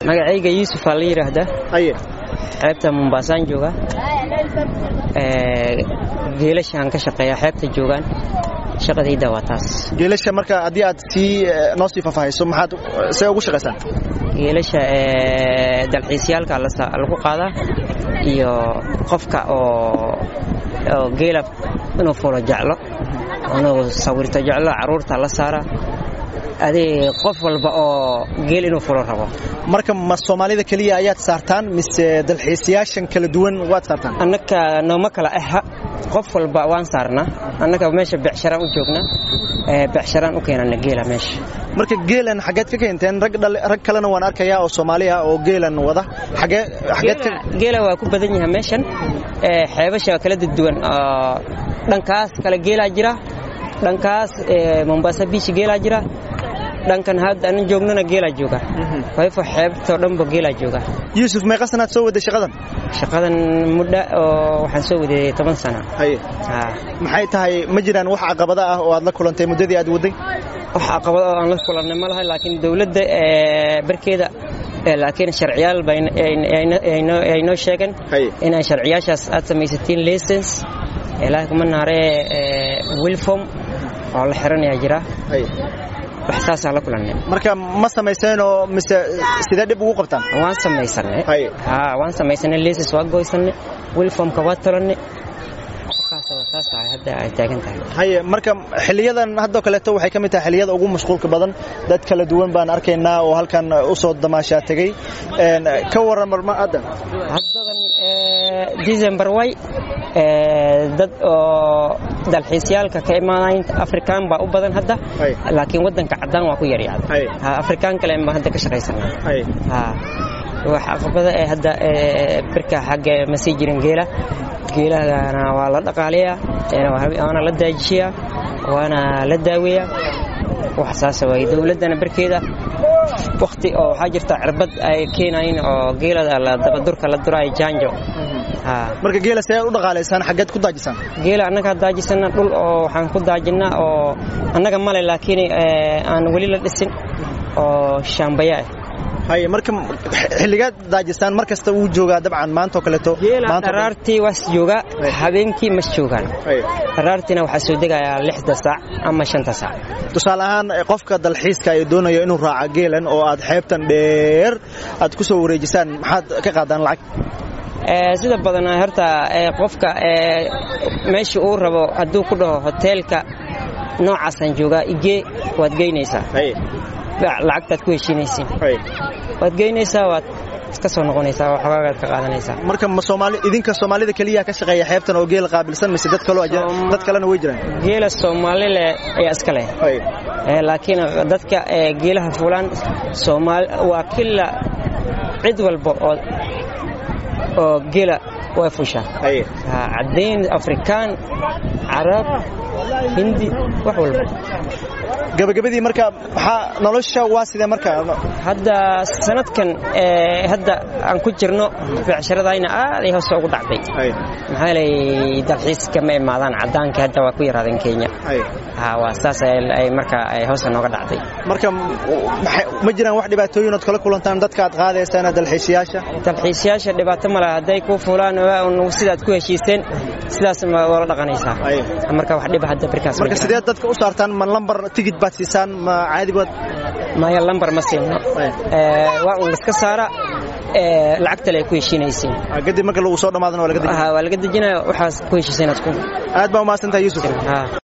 magacayga Yuusuf la yiraahdaa xeebta Mombasa jooga geelashan ka shaqeeya xeebta joogan shaqadayda waa taas geelasha marka hadii aad si noo sii faahfaahiso maxaad say ugu shaqeysaan geelasha dalxiisyaalka lagu qaadaa iyo qofka oo geela inuu fulo jeclo inuu sawirto jeclo caruurta la saara adee qof walba oo geel inuu fulo rabo marka ma Soomaalida kaliya ayaad saartaan mise dalxiisayaashan kala duwan waad saartaan annaka nooma kala aha qof walba waan saarnaa annaka meesha becsharaan u joognaa becsharaan u keenana geela meesha marka geelan xageed ka keenteen rag kalena waan arkayaa oo Soomaali ah oo geelan wada xageed geela waa ku badan yahay meeshan xeebasha kala duwan dhankaas kala geela jira dhankaas Mombasa Beach geela jira dhankan hadda aan joognana geela jooga wayfa xeebta dhanba geela jooga Yuusuf meeqa sanaad soo waday shaqadan muddo oo waxaan soo waday 10 sano maxay tahay ma jiraan wax caqabado ah oo aad la kulantay muddadii aad waday wax caqabado aan la kulannay ma lahayn laakiin dawladda barkeeda laakiin sharciyaal ay noo sheegan in sharciyaashaas aad samaysatiin license ilaa kuma naare wilform oo la xiranaya jira waxsaas la kulanay marka ma sameysano mise sida dib ugu qabtaan waan sameeysanay license waa goysanay wilformka waa talanay waxaas hadda ay taagan tahay marka xiliyadan hadda kaleeto waxay kamid tahay xiliyada ugu mashquulka badan dad kala duwan baan arkaynaa oo halkan u soo damaasha tagay ka waran marma haddan December way dad oo dalxiisyaalka ka imaanay Afrikaan baa u badan hadda laakiin wadanka cadaan waa ku yaryahay Afrikaan kale ma hadda ka shaqeysanaa wax aqbada hadda birka xagga masiijirin geelana waa la dhaqaaleeyaa waana la daajiyaa waana la daaweeyaa wax saas way dawladana barkeeda waqti oo waxa jirta cirbad ay keenayeen oo geelada la daba durka la duray janjo marka geela say u dhaqaaleeysan xageed ku daajisan geela annaga daajisana dhul oo waxaan ku daajinaa oo annaga male laakiin aan wali la dhisin oo shambaya marka xilligaad daajisaan markasta uu joogaa dabcan maanta kaleeto maanta raartii was jooga habeenkii mas joogan raartina waxa soo degayaa 6 saac ama 5 saac tusaale ahaan qofka dalxiiska ay doonayo inuu raaco geelan oo aad xeebtan dheer aad ku soo wareejisaan maxaad ka qaadaan lacag sida badan horta qofka meeshii uu rabo haduu ku dhaho hoteelka noocaasan jooga igee waad geynaysaa lacagtaad ku heshiinaysiin waad geynaysaa waad iska soo noqonaysaa waxaagaad ka qaadanaysaa marka idinka Soomaalida kaliya ka shaqeeya xeebtan oo geel qaabilsan mise dad kalena way jiraan geela Soomaalile ayaa iska leh laakiin dadka geelaha fulaan Soomaali waa killa cid walba oo geela way fushaa cadeen Afrikaan Arab Hindi wax walba gabagabadii marka waxa nolosha waa sida marka hadda sanadkan hadda aan ku jirno becsharadayna aad ay hoos ugu dhacday maxaa lay dalxiiska ma imaadaan cadaanka hadda waa ku yaraadeen Kenya waa saas ay marka ay hoos nooga dhacday marka ma jiraan wax dhibaatooyin oo kala kulantaan dadka aad qaadaysaan dalxiisayaasha dhibaato ma laha haday ku fulaan oo sidaad ku heshiiseen sidaas ma wala dhaqanaysaa marka wax dhib hadda birkaas marka sidee dadka u saartaan man lambar ticket baad siisaan ma caadi baad ma ya lambar ma siino waa uu iska saara lacagta ay ku heshiinaysiin gadib marka lagu soo dhamaadana waa laga dejinaa waxa ku heshiiseen aad baa u maasantahay Yuusuf